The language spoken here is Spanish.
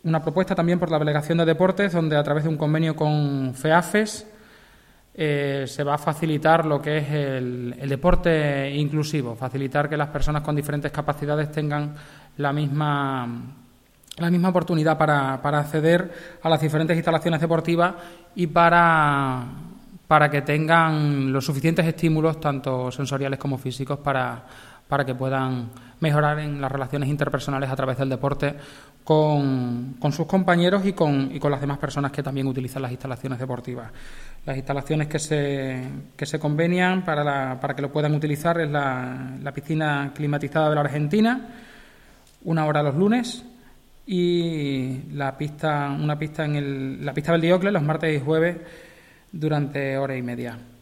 Una propuesta también por la Delegación de Deportes, donde a través de un convenio con FEAFES se va a facilitar lo que es el deporte inclusivo, facilitar que las personas con diferentes capacidades tengan la misma oportunidad para acceder a las diferentes instalaciones deportivas y para que tengan los suficientes estímulos, tanto sensoriales como físicos, para que puedan mejorar en las relaciones interpersonales a través del deporte con sus compañeros y con las demás personas que también utilizan las instalaciones deportivas. Las instalaciones que se convenian para que lo puedan utilizar es la piscina climatizada de la Argentina, 1 hora los lunes, y la pista del Diocles los martes y jueves durante hora y media.